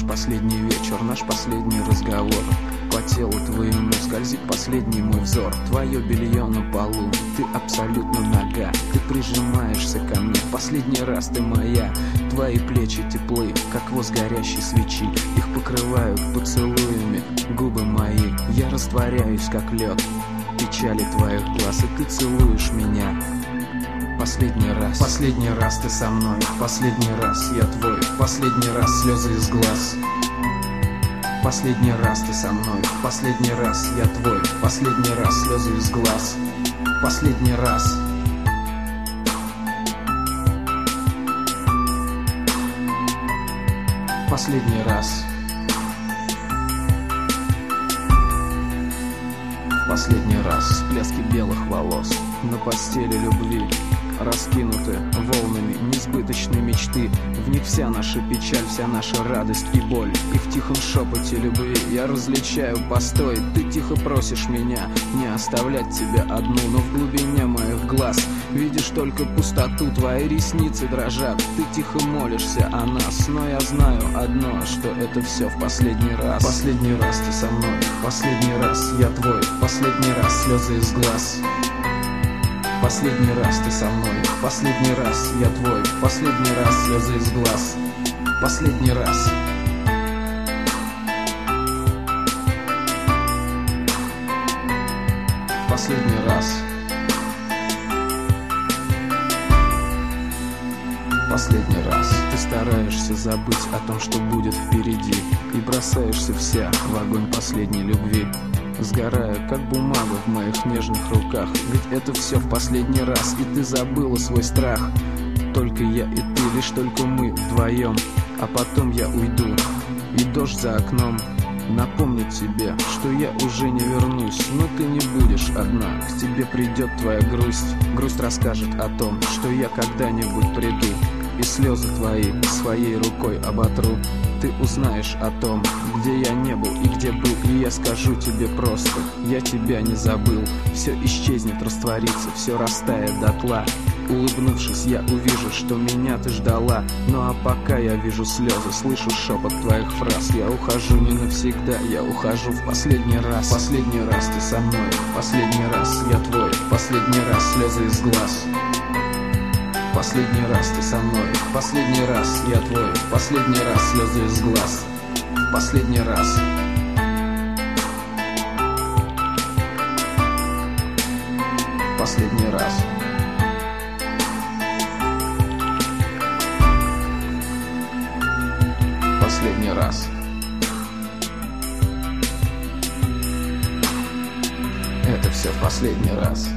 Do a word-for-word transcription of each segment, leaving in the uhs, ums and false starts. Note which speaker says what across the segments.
Speaker 1: последний вечер, наш последний разговор. По телу твоему скользит последний мой взор. Твое белье на полу, ты абсолютно нага. Ты прижимаешься ко мне, последний раз ты моя. Твои плечи теплы, как воск горящей свечи. Их покрывают поцелуями губы мои. Я растворяюсь, как лед печали твоих глаз, и ты целуешь меня. Последний раз, последний раз ты со мной, последний раз я твой, последний раз слезы из глаз. Последний раз ты со мной, последний раз я твой, последний раз слезы из глаз. Последний раз. Последний раз. Последний раз всплески белых волос на постели любви, раскинуты волнами несбыточной мечты. В них вся наша печаль, вся наша радость и боль. И в тихом шепоте любви я различаю постой. Ты тихо просишь меня не оставлять тебя одну, но в глубине моих глаз видишь только пустоту. Твои ресницы дрожат, ты тихо молишься о нас. Но я знаю одно, что это все в последний раз. Последний раз ты со мной, последний раз я твой, последний раз слезы из глаз. Последний раз ты со мной, последний раз я твой, последний раз слезы из глаз. Последний раз. Последний раз. Последний раз. Ты стараешься забыть о том, что будет впереди, и бросаешься вся в огонь последней любви, сгорая, как бумага в моих нежных руках. Ведь это все в последний раз, и ты забыла свой страх. Только я и ты, лишь только мы вдвоем. А потом я уйду, и дождь за окном напомнит тебе, что я уже не вернусь. Но ты не будешь одна, к тебе придет твоя грусть. Грусть расскажет о том, что я когда-нибудь приду, и слезы твои своей рукой оботру. Ты узнаешь о том, где я не был и где был, и я скажу тебе просто: я тебя не забыл. Все исчезнет, растворится, все растает дотла. Улыбнувшись, я увижу, что меня ты ждала. Ну а пока я вижу слезы, слышу шепот твоих фраз. Я ухожу не навсегда, я ухожу в последний раз. Последний раз ты со мной, последний раз я твой, последний раз слезы из глаз. Последний раз ты со мной, последний раз я твой, последний раз слезы из глаз. Последний раз. Последний раз. Последний раз. Это все в последний раз.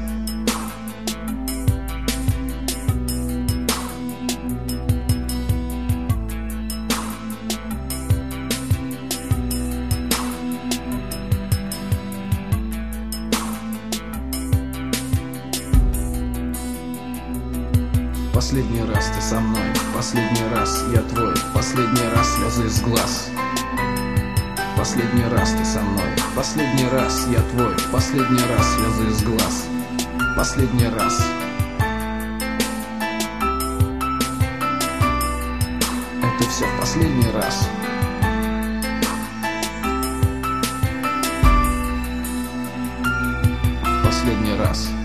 Speaker 1: Последний раз ты со мной, последний раз я твой, последний раз слезы из глаз. Последний раз ты со мной, последний раз я твой, последний раз слезы из глаз. Последний раз. Это все в последний раз. В последний раз.